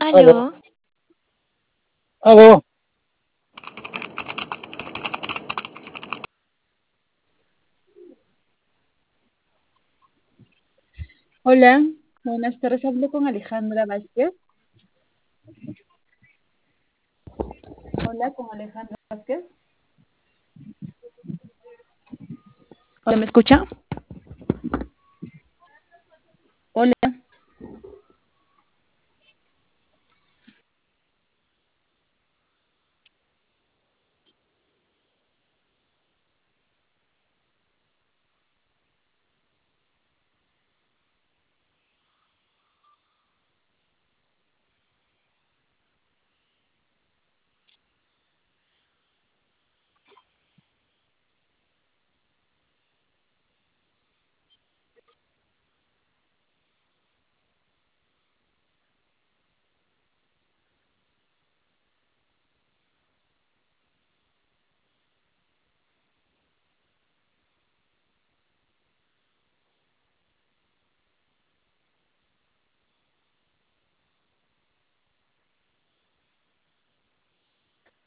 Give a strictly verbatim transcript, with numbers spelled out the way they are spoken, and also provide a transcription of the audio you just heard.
Aló, Aló, aló, Hola, buenas tardes. Hablo con Alejandra Vázquez. Hola, con Alejandra Vázquez. Hola, ¿me escucha? Hola.